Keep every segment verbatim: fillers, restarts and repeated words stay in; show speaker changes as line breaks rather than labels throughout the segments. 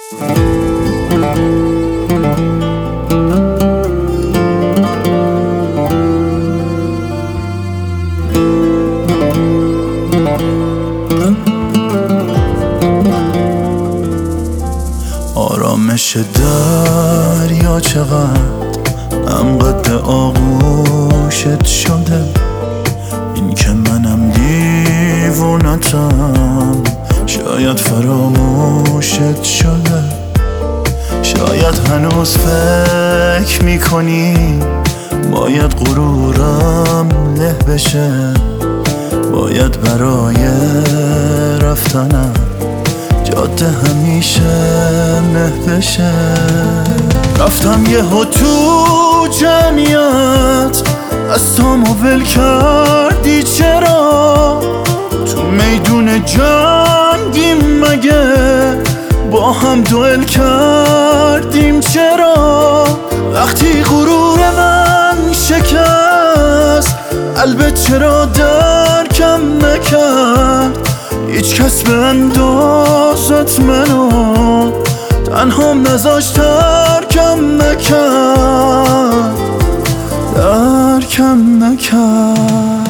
آرامش دریا چقدر هم قد آغوشت شده، این که منم دیوونتم شاید فراموشت شده. شاید هنوز فکر میکنی باید غرورم له بشه، باید برای رفتنم جاده همیشه مه بشه. رفتم یه ها تو جمعیت از تامو ول کردی، چرا تو میدون جنگیم مگه با هم دوئل کردیم؟ چرا وقتی غرور من شکست قلبت چرا درکم نکرد؟ هیچ کس به اندازت منو تنهام نذاشت ترکم نکرد، درکم نکرد.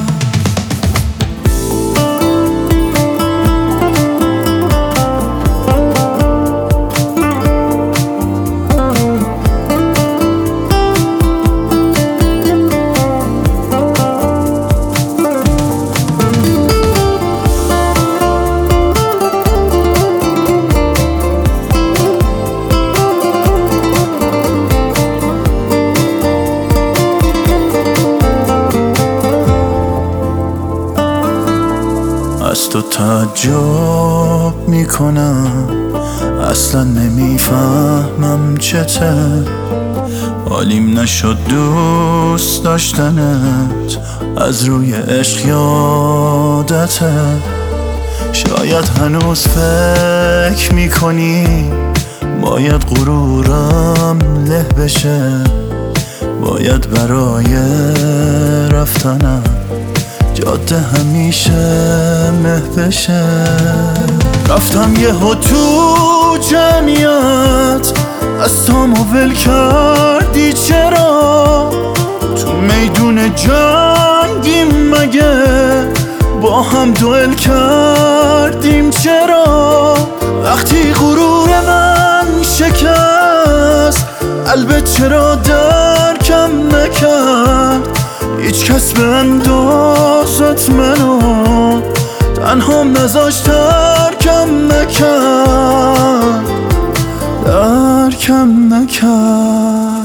از تو تعجب میکنم، اصلا نمیفهمم چته، حالیم نشد دوست داشتنت از روی عشق یادته. شاید هنوز فکر میکنی باید غرورم له بشه، باید برای رفتنم جاده همیشه مه بشه. رفتم یه ها تو جمعیت از تامو ول کردی، چرا تو میدون جنگیم مگه با هم دوئل کردیم؟ چرا وقتی غرور من شکست قلبت چرا درکم نکرد؟ هیچ کس به اندازت منو تنهام نذاشت ترکم نکرد، درکم نکرد.